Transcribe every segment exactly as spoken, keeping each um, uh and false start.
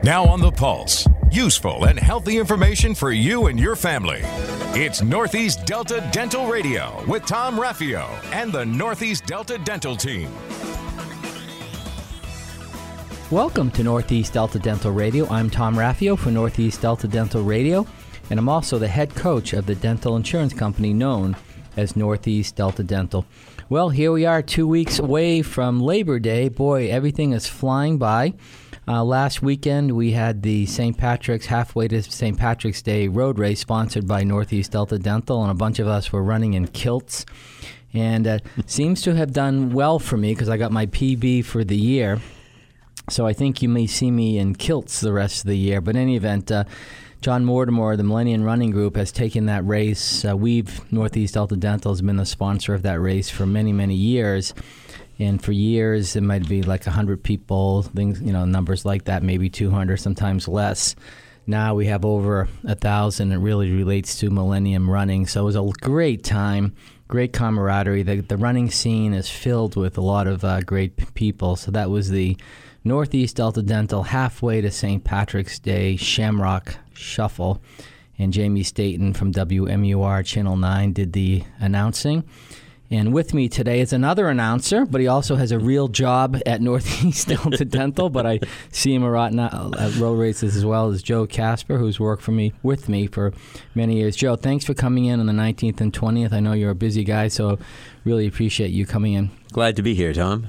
Now on the Pulse, useful and healthy information for you and your family. It's Northeast Delta Dental Radio with Tom Raffio and the Northeast Delta Dental Team. Welcome to Northeast Delta Dental Radio. I'm Tom Raffio for Northeast Delta Dental Radio, and I'm also the head coach of the dental insurance company known as Northeast Delta Dental. Well, here we are two weeks away from Labor Day. Boy, everything is flying by. Uh, last weekend, we had the Saint Patrick's, halfway to Saint Patrick's Day road race sponsored by Northeast Delta Dental, and a bunch of us were running in kilts. And uh, seems to have done well for me because I got my P B for the year. So I think you may see me in kilts the rest of the year. But in any event, uh, John Mortimer, the Millennium Running Group, has taken that race. Uh, we've, Northeast Delta Dental, has been the sponsor of that race for many, many years. And for years, it might be like one hundred people, things, you know, numbers like that, maybe two hundred, sometimes less. Now we have over one thousand. It really relates to Millennium Running. So it was a great time, great camaraderie. The, the running scene is filled with a lot of uh, great p- people. So that was the Northeast Delta Dental halfway to Saint Patrick's Day Shamrock Shuffle. And Jamie Staten from W M U R Channel nine did the announcing. And with me today is another announcer, but he also has a real job at Northeast Delta Dental, but I see him a lot now at road races as well, as Joe Casper, who's worked for me with me for many years. Joe, thanks for coming in on the nineteenth and twentieth. I know you're a busy guy, so really appreciate you coming in. Glad to be here, Tom.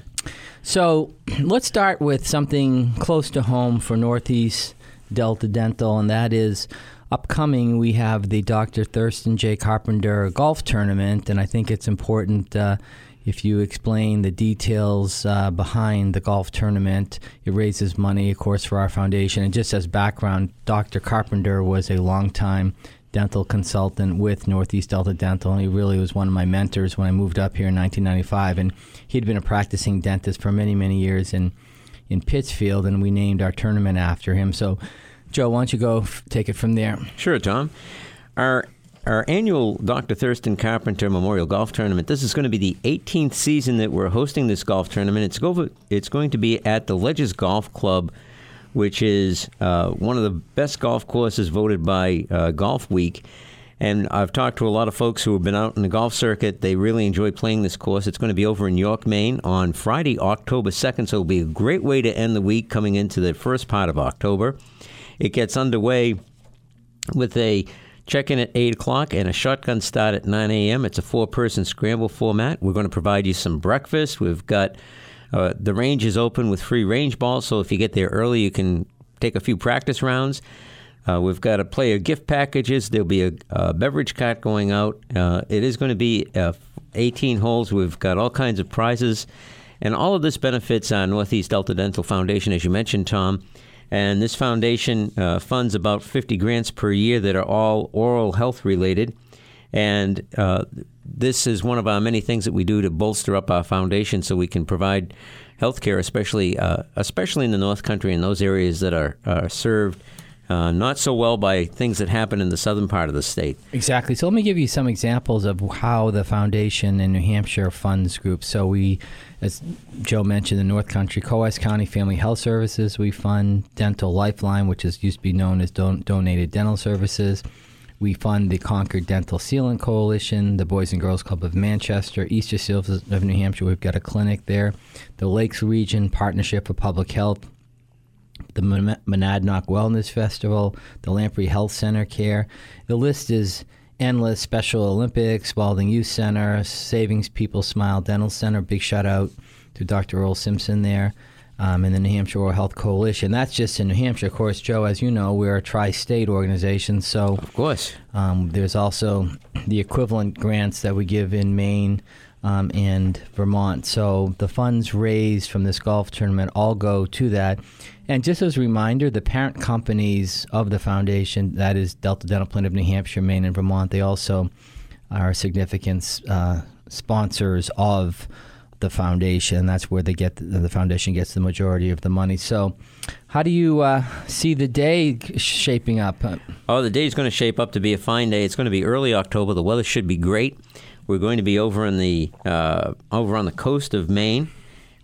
So let's start with something close to home for Northeast Delta Dental, and that is upcoming. We have the Doctor Thurston J. Carpenter Golf Tournament, and I think it's important uh, if you explain the details uh, behind the golf tournament. It raises money, of course, for our foundation. And just as background, Doctor Carpenter was a longtime dental consultant with Northeast Delta Dental, and he really was one of my mentors when I moved up here in nineteen ninety-five. And he'd been a practicing dentist for many, many years in, in Pittsfield, and we named our tournament after him. So Joe, why don't you go f- take it from there? Sure, Tom. Our our annual Doctor Thurston Carpenter Memorial Golf Tournament, this is going to be the eighteenth season that we're hosting this golf tournament. It's, go, it's going to be at the Ledges Golf Club, which is uh, one of the best golf courses voted by uh, Golf Week. And I've talked to a lot of folks who have been out in the golf circuit. They really enjoy playing this course. It's going to be over in York, Maine on Friday, October second, so it'll be a great way to end the week coming into the first part of October. It gets underway with a check-in at eight o'clock and a shotgun start at nine a.m. It's a four-person scramble format. We're going to provide you some breakfast. We've got uh, the range is open with free range balls, so if you get there early, you can take a few practice rounds. Uh, we've got a player gift packages. There'll be a, a beverage cart going out. Uh, it is going to be uh, eighteen holes. We've got all kinds of prizes. And all of this benefits our Northeast Delta Dental Foundation, as you mentioned, Tom. And this foundation uh, funds about fifty grants per year that are all oral health related. And uh, this is one of our many things that we do to bolster up our foundation so we can provide health care, especially uh, especially in the North Country and those areas that are, are served uh, not so well by things that happen in the southern part of the state. Exactly. So let me give you some examples of how the foundation in New Hampshire funds groups. So we, as Joe mentioned, the North Country, Coas County Family Health Services, we fund Dental Lifeline, which is used to be known as Don- Donated Dental Services. We fund the Concord Dental Sealant Coalition, the Boys and Girls Club of Manchester, Easter Seals of New Hampshire. We've got a clinic there. The Lakes Region Partnership for Public Health, the Monadnock Wellness Festival, the Lamprey Health Center Care. The list is endless. Special Olympics, Spalding Youth Center, Savings People Smile Dental Center. Big shout out to Doctor Earl Simpson there, um, and the New Hampshire Oral Health Coalition. That's just in New Hampshire. Of course, Joe, as you know, we're a tri-state organization. So of course, um, there's also the equivalent grants that we give in Maine um, and Vermont. So the funds raised from this golf tournament all go to that. And just as a reminder, the parent companies of the foundation, that is Delta Dental Plan of New Hampshire, Maine, and Vermont, they also are significant uh, sponsors of the foundation. That's where they get the, the foundation gets the majority of the money. So how do you uh, see the day shaping up? Oh, the day is going to shape up to be a fine day. It's going to be early October. The weather should be great. We're going to be over in the uh, over on the coast of Maine.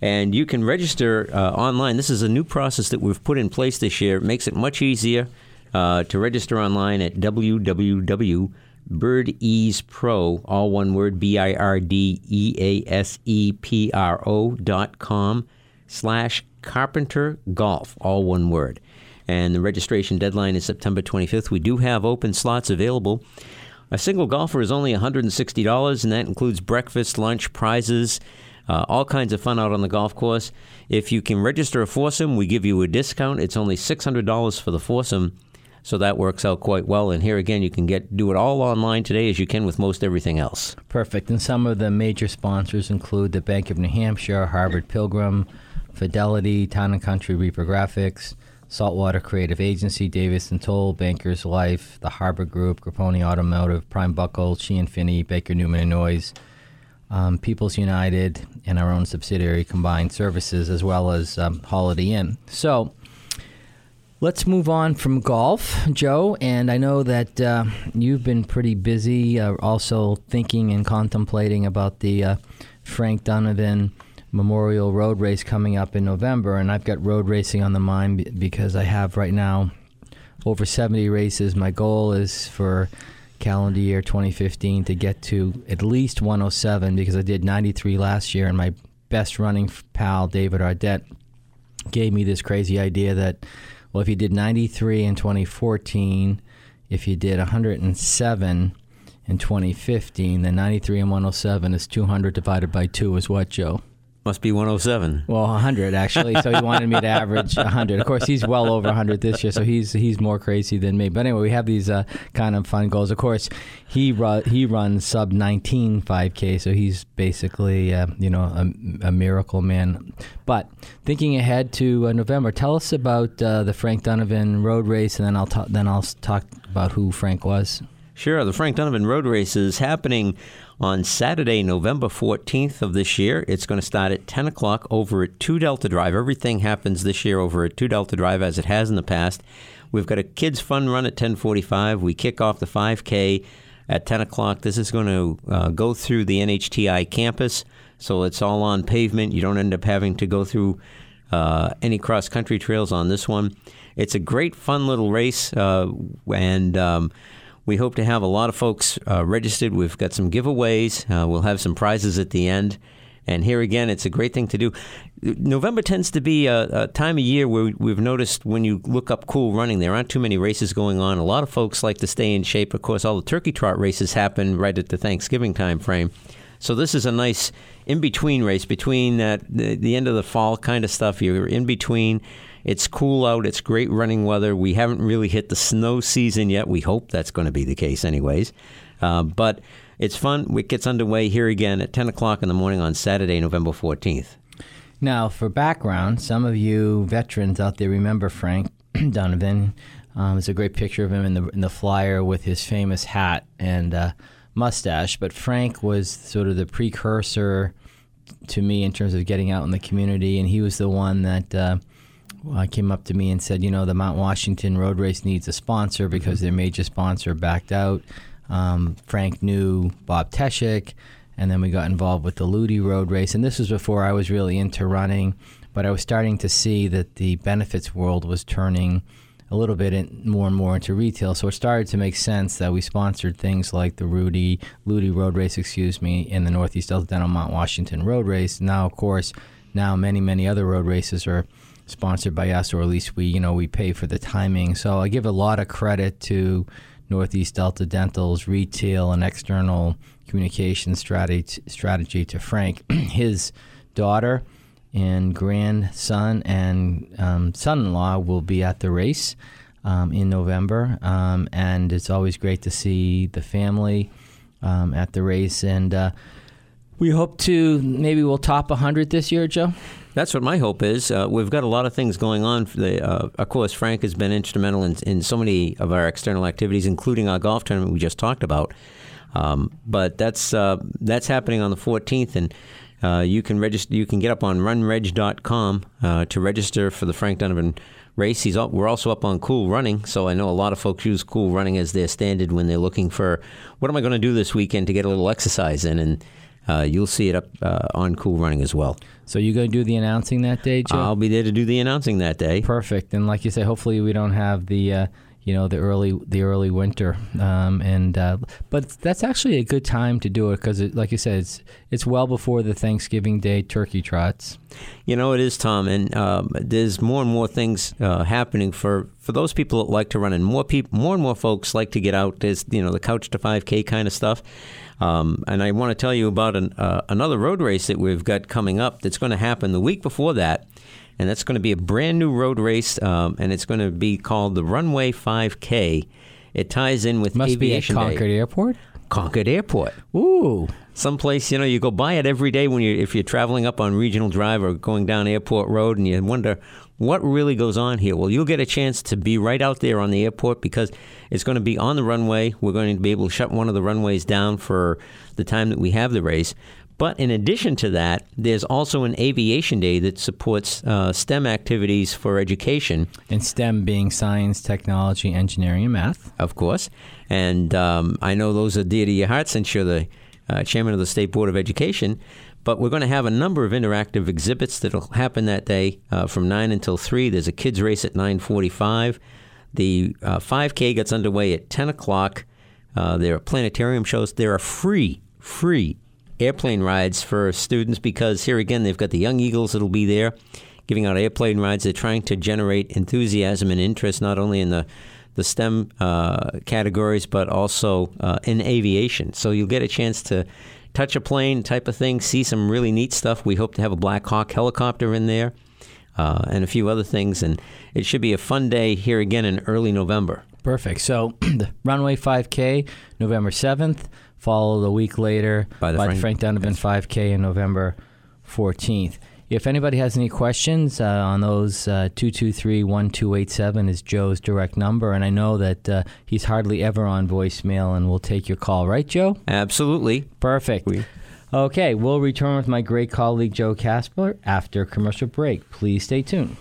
And you can register uh, online. This is a new process that we've put in place this year. It makes it much easier uh, to register online at w w w dot bird ease pro, all one word, B I R D E A S E P R O dot com slash Carpenter Golf, all one word. And the registration deadline is September twenty-fifth. We do have open slots available. A single golfer is only one hundred sixty dollars, and that includes breakfast, lunch, prizes, uh, all kinds of fun out on the golf course. If you can register a foursome, we give you a discount. It's only six hundred dollars for the foursome, so that works out quite well. And here again, you can get do it all online today as you can with most everything else. Perfect. And some of the major sponsors include the Bank of New Hampshire, Harvard Pilgrim, Fidelity, Town and Country Reprographics, Saltwater Creative Agency, Davis and Toll, Bankers Life, the Harbor Group, Grapponi Automotive, Prime Buckle, Sheehan Finney, Baker Newman and Noyes, um, People's United, and our own subsidiary Combined Services, as well as um, Holiday Inn. So let's move on from golf, Joe. And I know that uh, you've been pretty busy uh, also thinking and contemplating about the uh, Frank Donovan Memorial Road Race coming up in November, and I've got road racing on the mind because I have right now over seventy races. My goal is for calendar year twenty fifteen to get to at least one oh seven because I did ninety-three last year, and my best running pal, David Ardette, gave me this crazy idea that, well, if you did ninety-three in twenty fourteen, if you did one hundred seven in twenty fifteen, then ninety-three and one oh seven is two hundred divided by two is what, Joe? Must be one oh seven. Well, one hundred, actually. So he wanted me to average one hundred. Of course, he's well over one hundred this year, so he's he's more crazy than me. But anyway, we have these uh, kind of fun goals. Of course, he ru- he runs sub nineteen five K, so he's basically, uh, you know, a, a miracle man. But thinking ahead to uh, November, tell us about uh, the Frank Donovan Road Race, and then I'll ta- then I'll talk about who Frank was. Sure. The Frank Donovan Road Race is happening on Saturday, November fourteenth of this year. It's going to start at ten o'clock over at two Delta Drive. Everything happens this year over at two Delta Drive as it has in the past. We've got a kids' fun run at ten forty-five. We kick off the five K at ten o'clock. This is going to uh, go through the N H T I campus, so it's all on pavement. You don't end up having to go through uh, any cross-country trails on this one. It's a great, fun little race, uh, and um, we hope to have a lot of folks uh, registered. We've got some giveaways. Uh, we'll have some prizes at the end. And here again, it's a great thing to do. November tends to be a, a time of year where we've noticed when you look up cool running, there aren't too many races going on. A lot of folks like to stay in shape. Of course, all the turkey trot races happen right at the Thanksgiving time frame. So this is a nice in-between race, between that, the, the end of the fall kind of stuff. You're in between. It's cool out. It's great running weather. We haven't really hit the snow season yet. We hope that's going to be the case anyways. Uh, but it's fun. It gets underway here again at ten o'clock in the morning on Saturday, November fourteenth. Now, for background, some of you veterans out there remember Frank Donovan. Um, there's a great picture of him in the, in the flyer with his famous hat and uh, mustache. But Frank was sort of the precursor to me in terms of getting out in the community, and he was the one that uh, well, came up to me and said, you know, the Mount Washington Road Race needs a sponsor because their major sponsor backed out. Um, Frank knew Bob Teschik, and then we got involved with the Ludi Road Race. And this was before I was really into running, but I was starting to see that the benefits world was turning a little bit in, more and more into retail. So it started to make sense that we sponsored things like the Rudy, Ludi Road Race, excuse me, and the Northeast Delta Dental Mount Washington Road Race. Now, of course, now many, many other road races are sponsored by us, or at least we, you know, we pay for the timing. So I give a lot of credit to Northeast Delta Dental's retail and external communication strategy, strategy to Frank. His daughter and grandson and um, son-in-law will be at the race um, in November, um, and it's always great to see the family um, at the race. And uh, we hope to, maybe we'll top one hundred this year, Joe? That's what my hope is. Uh, we've got a lot of things going on. For the, uh, of course, Frank has been instrumental in, in so many of our external activities, including our golf tournament we just talked about. Um, but that's uh, that's happening on the fourteenth, and uh, you can register. You can get up on run reg dot com uh, to register for the Frank Donovan race. He's up, we're also up on Cool Running, so I know a lot of folks use Cool Running as their standard when they're looking for, what am I going to do this weekend to get a little exercise in? And uh, you'll see it up uh, on Cool Running as well. So you're going to do the announcing that day, Joe? I'll be there to do the announcing that day. Perfect. And like you say, hopefully we don't have the uh, you know the early the early winter. Um, and uh, but that's actually a good time to do it because, it, like you said, it's it's well before the Thanksgiving Day turkey trots. You know, it is, Tom, and um, there's more and more things uh, happening for, for those people that like to run, and more people, more and more folks like to get out. There's, you know, the Couch to five K kind of stuff. Um, and I want to tell you about an, uh, another road race that we've got coming up that's going to happen the week before that, and that's going to be a brand new road race, um, and it's going to be called the Runway five K. It ties in with Must Aviation be at Concord Day. Airport? Concord Airport. Ooh. Someplace, you know, you go by it every day when you if you're traveling up on Regional Drive or going down Airport Road, and you wonder what really goes on here. Well, you'll get a chance to be right out there on the airport because it's going to be on the runway. We're going to be able to shut one of the runways down for the time that we have the race. But in addition to that, there's also an Aviation Day that supports uh, STEM activities for education. And STEM being science, technology, engineering, and math. Of course. And um, I know those are dear to your heart since you're the uh, chairman of the State Board of Education. But we're going to have a number of interactive exhibits that will happen that day uh, from nine until three. There's a kids race at nine forty-five. The uh, five K gets underway at ten o'clock. Uh, there are planetarium shows. There are free, free airplane rides for students because here again, they've got the Young Eagles that'll be there giving out airplane rides. They're trying to generate enthusiasm and interest not only in the, the STEM uh, categories but also uh, in aviation. So you'll get a chance to touch a plane type of thing, see some really neat stuff. We hope to have a Black Hawk helicopter in there uh, and a few other things. And it should be a fun day here again in early November. Perfect. So the Runway five K, November seventh, followed a week later by the by Frank, Frank Donovan five K on November fourteenth. If anybody has any questions uh, on those, uh, two two three, one two eight seven is Joe's direct number. And I know that uh, he's hardly ever on voicemail, and we'll take your call. Right, Joe? Absolutely. Perfect. We- Okay, we'll return with my great colleague Joe Kasper after a commercial break. Please stay tuned.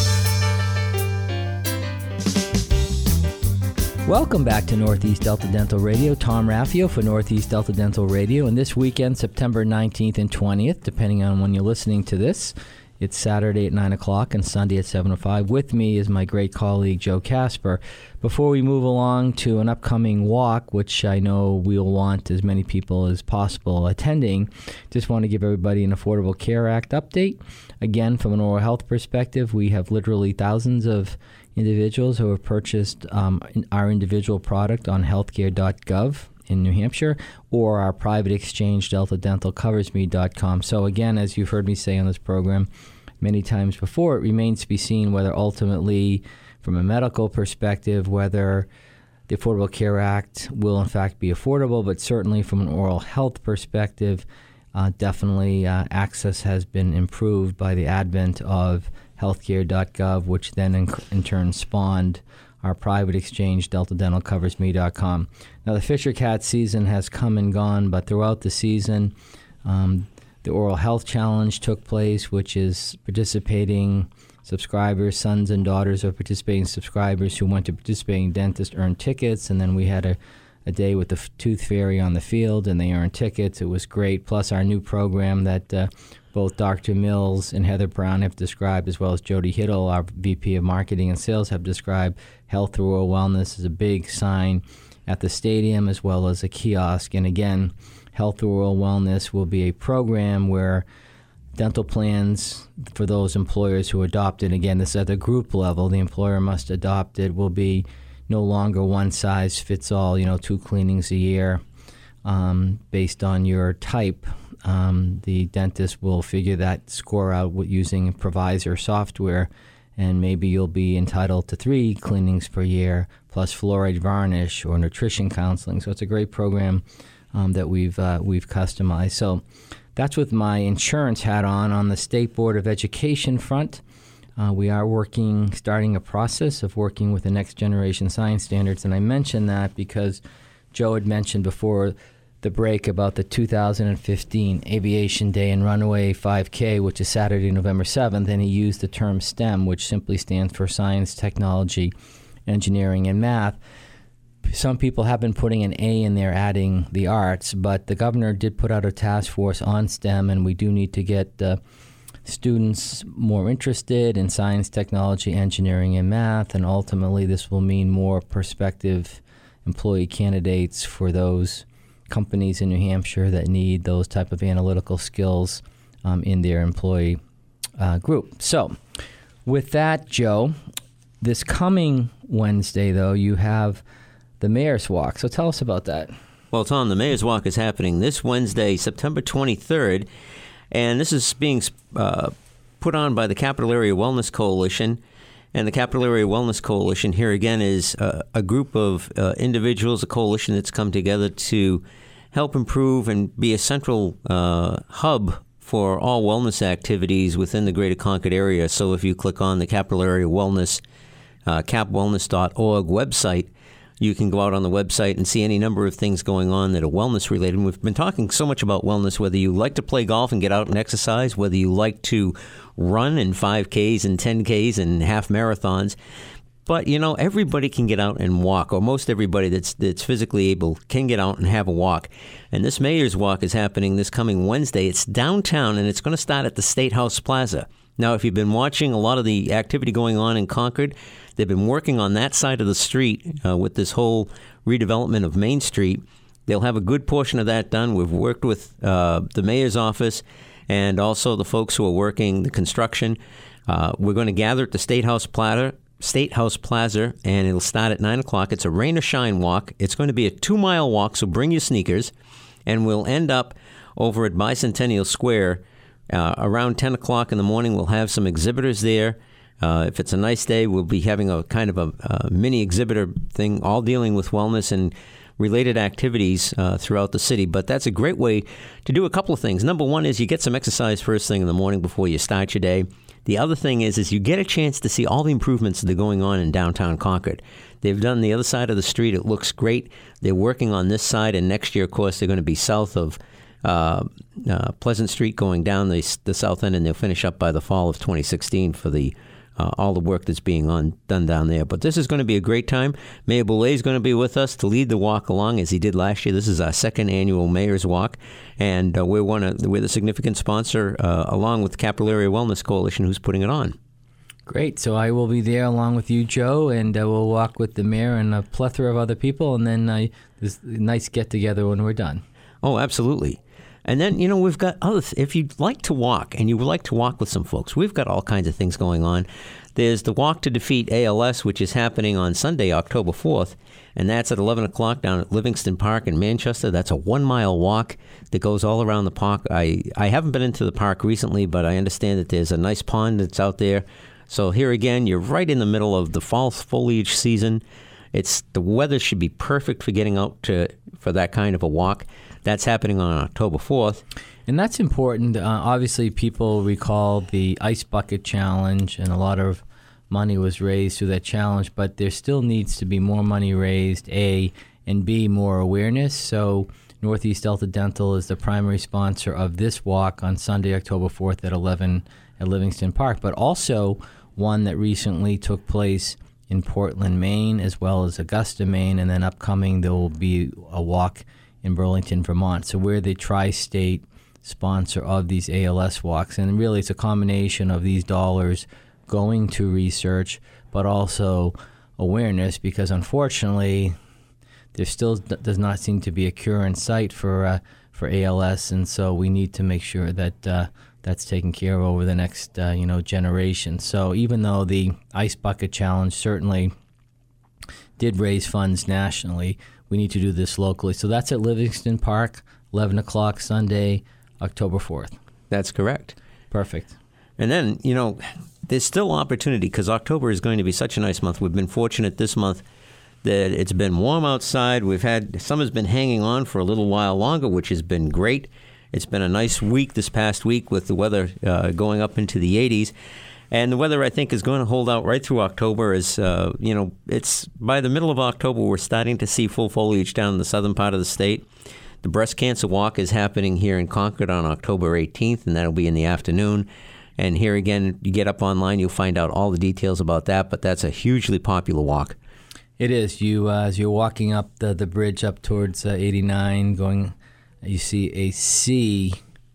Welcome back to Northeast Delta Dental Radio. Tom Raffio for Northeast Delta Dental Radio. And this weekend, September nineteenth and twentieth, depending on when you're listening to this, it's Saturday at nine o'clock and Sunday at seven oh five. With me is my great colleague, Joe Kasper. Before we move along to an upcoming walk, which I know we'll want as many people as possible attending, just want to give everybody an Affordable Care Act update. Again, from an oral health perspective, we have literally thousands of individuals who have purchased um, our individual product on healthcare dot gov in New Hampshire or our private exchange, delta dental covers me dot com. So again, as you've heard me say on this program many times before, it remains to be seen whether ultimately, from a medical perspective, whether the Affordable Care Act will in fact be affordable, but certainly from an oral health perspective, uh, definitely uh, access has been improved by the advent of healthcare dot gov, which then in, in turn spawned our private exchange, delta dental covers me dot com. Now, the Fisher Cat season has come and gone, but throughout the season, um, the Oral Health Challenge took place, which is participating subscribers, sons and daughters of participating subscribers who went to participating dentists earned tickets, and then we had a, a day with the Tooth Fairy on the field, and they earned tickets. It was great, plus our new program that uh, both Doctor Mills and Heather Brown have described, as well as Jody Hiddle, our V P of Marketing and Sales, have described. Health Through Oral Wellness is a big sign at the stadium, as well as a kiosk. And again, Health Through Oral Wellness will be a program where dental plans for those employers who adopt it, again, this is at the group level, the employer must adopt it, will be no longer one size fits all, you know, two cleanings a year um, based on your type. Um, the dentist will figure that score out with using Provisor software, and maybe you'll be entitled to three cleanings per year plus fluoride varnish or nutrition counseling. So it's a great program um, that we've uh, we've customized. So that's with my insurance hat on. On the State Board of Education front, uh, we are working, starting a process of working with the Next Generation Science Standards, and I mention that because Joe had mentioned before the break about the two thousand fifteen Aviation Day and Runway five K, which is Saturday, November seventh, and he used the term STEM, which simply stands for Science, Technology, Engineering, and Math. some people have been putting an A in there, adding the arts, but the governor did put out a task force on STEM, and we do need to get uh, students more interested in science, technology, engineering, and math, and ultimately this will mean more prospective employee candidates for those companies in New Hampshire that need those type of analytical skills um, in their employee uh, group. So with that, Joe, this coming Wednesday, though, you have the Mayor's Walk. So tell us about that. Well, Tom, the Mayor's Walk is happening this Wednesday, September twenty-third, and this is being uh, put on by the Capital Area Wellness Coalition. And the Capital Area Wellness Coalition here again is uh, a group of uh, individuals, a coalition that's come together to help improve and be a central uh, hub for all wellness activities within the Greater Concord area. So if you click on the Capital Area Wellness, uh, cap wellness dot org website, you can go out on the website and see any number of things going on that are wellness related. And we've been talking so much about wellness, whether you like to play golf and get out and exercise, whether you like to run in five Ks and ten Ks and half marathons. But, you know, everybody can get out and walk, or most everybody that's that's physically able can get out and have a walk. And this Mayor's Walk is happening this coming Wednesday. It's downtown, and it's going to start at the State House Plaza. Now, if you've been watching a lot of the activity going on in Concord, they've been working on that side of the street uh, with this whole redevelopment of Main Street. They'll have a good portion of that done. We've worked with uh, the mayor's office and also the folks who are working the construction. Uh, we're going to gather at the State House Plaza, State House Plaza, and it'll start at nine o'clock. It's a rain or shine walk. It's going to be a two-mile walk, so bring your sneakers. And we'll end up over at Bicentennial Square uh, around ten o'clock in the morning. We'll have some exhibitors there. Uh, if it's a nice day, we'll be having a kind of a, a mini exhibitor thing, all dealing with wellness and related activities uh, throughout the city. But that's a great way to do a couple of things. Number one is you get some exercise first thing in the morning before you start your day. The other thing is, is you get a chance to see all the improvements that are going on in downtown Concord. They've done the other side of the street. It looks great. They're working on this side, and next year, of course, they're going to be south of uh, uh, Pleasant Street going down the, the south end, and they'll finish up by the fall of twenty sixteen for the Uh, all the work that's being on, done down there. But this is going to be a great time. Mayor Boulay is going to be with us to lead the walk along as he did last year. This is our second annual Mayor's Walk, and uh, we're, one of, we're the significant sponsor uh, along with the Capital Area Wellness Coalition who's putting it on. Great. So I will be there along with you, Joe, and uh, we'll walk with the mayor and a plethora of other people, and then uh, this nice get-together when we're done. Oh, absolutely. And then, you know, we've got other, th- if you'd like to walk and you would like to walk with some folks, we've got all kinds of things going on. There's the Walk to Defeat A L S, which is happening on Sunday, October fourth, and that's at eleven o'clock down at Livingston Park in Manchester. That's a one-mile walk that goes all around the park. I, I haven't been into the park recently, but I understand that there's a nice pond that's out there. So here again, you're right in the middle of the fall foliage season. It's the weather should be perfect for getting out to for that kind of a walk. That's happening on October fourth. And that's important. Uh, obviously, people recall the Ice Bucket Challenge, and a lot of money was raised through that challenge, but there still needs to be more money raised, A, and B, more awareness. So Northeast Delta Dental is the primary sponsor of this walk on Sunday, October fourth at eleven at Livingston Park, but also one that recently took place in Portland, Maine, as well as Augusta, Maine, and then upcoming there will be a walk in Burlington, Vermont. So we're the tri-state sponsor of these A L S walks, and really it's a combination of these dollars going to research, but also awareness, because unfortunately there still d- does not seem to be a cure in sight for uh, for A L S, and so we need to make sure that uh, that's taken care of over the next uh, you know generation. So even though the Ice Bucket Challenge certainly did raise funds nationally, we need to do this locally. So that's at Livingston Park, eleven o'clock Sunday, October fourth. That's correct. Perfect. And then, you know, there's still opportunity because October is going to be such a nice month. We've been fortunate this month that it's been warm outside. We've had, summer's been hanging on for a little while longer, which has been great. It's been a nice week this past week with the weather uh, going up into the eighties. And the weather, I think, is going to hold out right through October. As uh, you know, it's by the middle of October, we're starting to see full foliage down in the southern part of the state. The Breast Cancer Walk is happening here in Concord on October eighteenth, and that'll be in the afternoon. And here again, you get up online, you'll find out all the details about that, but that's a hugely popular walk. It is. You uh, as you're walking up the, the bridge up towards uh, eighty-nine, going, you see a sea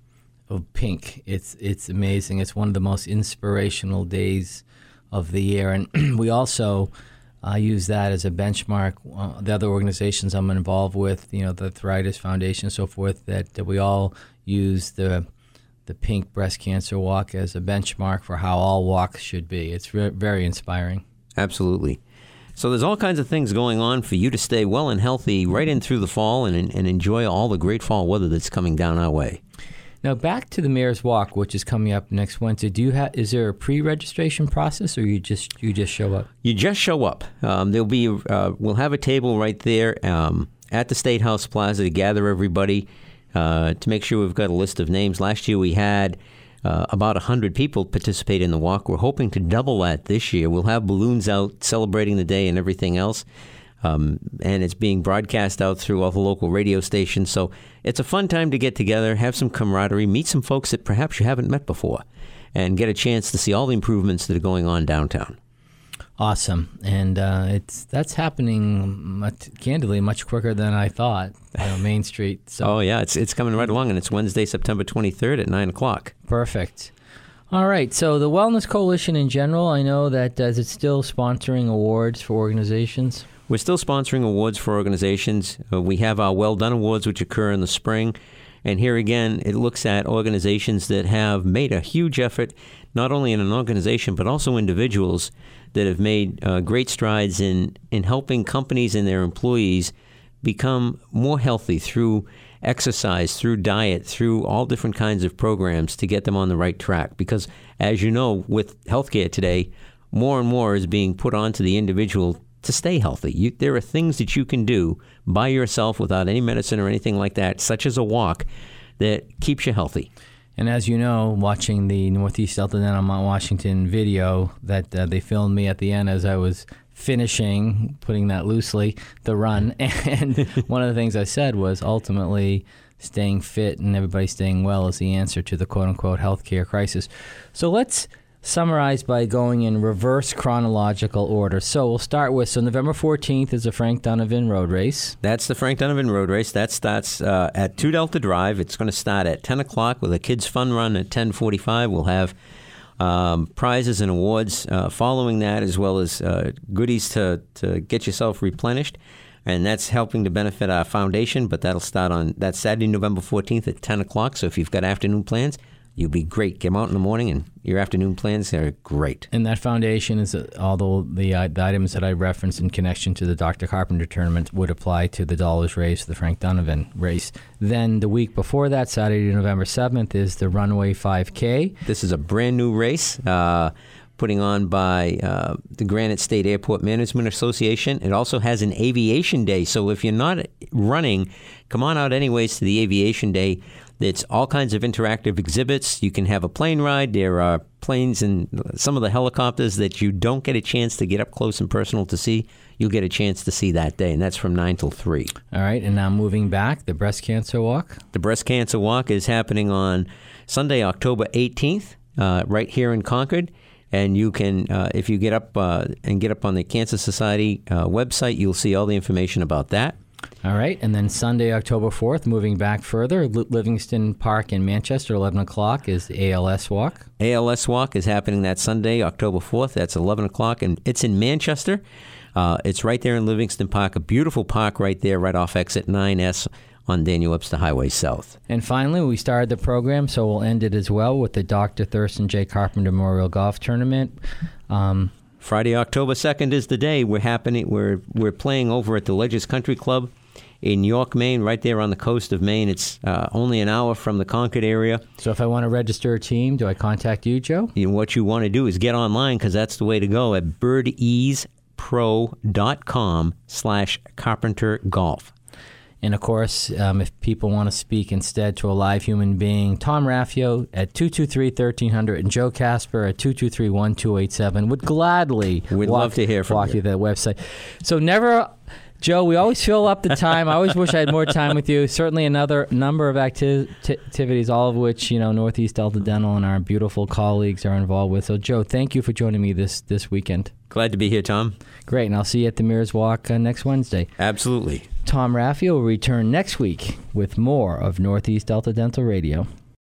of pink. It's it's amazing. It's one of the most inspirational days of the year, and we also uh, use that as a benchmark. Uh, the other organizations I'm involved with, you know, the Arthritis Foundation, and so forth, that, that we all use the the pink breast cancer walk as a benchmark for how all walks should be. It's re- very inspiring. Absolutely. So there's all kinds of things going on for you to stay well and healthy right in through the fall and, and enjoy all the great fall weather that's coming down our way. Now back to the Mayor's Walk, which is coming up next Wednesday. Do you have? Is there a pre-registration process, or you just you just show up? You just show up. Um, there'll be uh, we'll have a table right there um, at the State House Plaza to gather everybody uh, to make sure we've got a list of names. Last year we had Uh, about one hundred people participate in the walk. We're hoping to double that this year. We'll have balloons out celebrating the day and everything else. Um, and it's being broadcast out through all the local radio stations. So it's a fun time to get together, have some camaraderie, meet some folks that perhaps you haven't met before, and get a chance to see all the improvements that are going on downtown. Awesome. And uh, it's that's happening, much, candidly, much quicker than I thought, you know, Main Street. So. Oh, yeah, it's it's coming right along, and it's Wednesday, September twenty-third at nine o'clock. Perfect. All right, so the Wellness Coalition in general, I know that uh, is it still sponsoring awards for organizations? We're still sponsoring awards for organizations. Uh, we have our Well Done Awards, which occur in the spring. And here again, it looks at organizations that have made a huge effort, not only in an organization, but also individuals that have made uh, great strides in, in helping companies and their employees become more healthy through exercise, through diet, through all different kinds of programs to get them on the right track. Because as you know, with healthcare today, more and more is being put onto the individual to stay healthy. You, there are things that you can do by yourself without any medicine or anything like that, such as a walk, that keeps you healthy. And as you know, watching the Northeast Delta Dental Mount Washington video that uh, they filmed me at the end as I was finishing, putting that loosely, the run. And one of the things I said was ultimately staying fit and everybody staying well is the answer to the quote-unquote healthcare crisis. So let's summarize by going in reverse chronological order. So we'll start with, so November fourteenth is the Frank Donovan Road Race. That's the Frank Donovan Road Race. That starts uh, at two Delta Drive. It's going to start at ten o'clock with a kids' fun run at ten forty-five. We'll have um, prizes and awards uh, following that, as well as uh, goodies to, to get yourself replenished. And that's helping to benefit our foundation, but that'll start on that Saturday, November fourteenth at ten o'clock. So if you've got afternoon plans, you'll be great. Come out in the morning, and your afternoon plans are great. And that foundation is, uh, although the, uh, the items that I referenced in connection to the Doctor Carpenter tournament would apply to the dollars raised for the Frank Donovan race. Then the week before that, Saturday, November seventh, is the Runway five K. This is a brand new race, uh, putting on by uh, the Granite State Airport Management Association. It also has an aviation day. So if you're not running, come on out anyways to the aviation day. It's all kinds of interactive exhibits. You can have a plane ride. There are planes and some of the helicopters that you don't get a chance to get up close and personal to see. You'll get a chance to see that day, and that's from nine till three. All right, and now moving back, the Breast Cancer Walk. The Breast Cancer Walk is happening on Sunday, October eighteenth, uh, right here in Concord. And you can, uh, if you get up uh, and get up on the Cancer Society uh, website, you'll see all the information about that. All right, and then Sunday, October fourth, moving back further, L- Livingston Park in Manchester, eleven o'clock, is the A L S Walk. A L S Walk is happening that Sunday, October fourth. That's eleven o'clock, and it's in Manchester. Uh, it's right there in Livingston Park, a beautiful park right there, right off exit nine S on Daniel Webster Highway South. And finally, we started the program, so we'll end it as well with the Doctor Thurston J. Carpenter Memorial Golf Tournament. Um, Friday, October second is the day. We're happening. We're we're playing over at the Ledges Country Club in York, Maine, right there on the coast of Maine. It's uh, only an hour from the Concord area. So if I want to register a team, do I contact you, Joe? And what you want to do is get online, because that's the way to go, at birdeasepro.com slash Carpenter Golf. And, of course, um, if people want to speak instead to a live human being, Tom Raffio at two two three, one three zero zero and Joe Casper at two two three, one two eight seven would gladly We'd walk, love to hear from walk you. you to that website. So never Joe, we always fill up the time. I always wish I had more time with you. Certainly another number of acti- t- activities, all of which, you know, Northeast Delta Dental and our beautiful colleagues are involved with. So, Joe, thank you for joining me this, this weekend. Glad to be here, Tom. Great, and I'll see you at the Mears Walk uh, next Wednesday. Absolutely. Tom Raffio will return next week with more of Northeast Delta Dental Radio.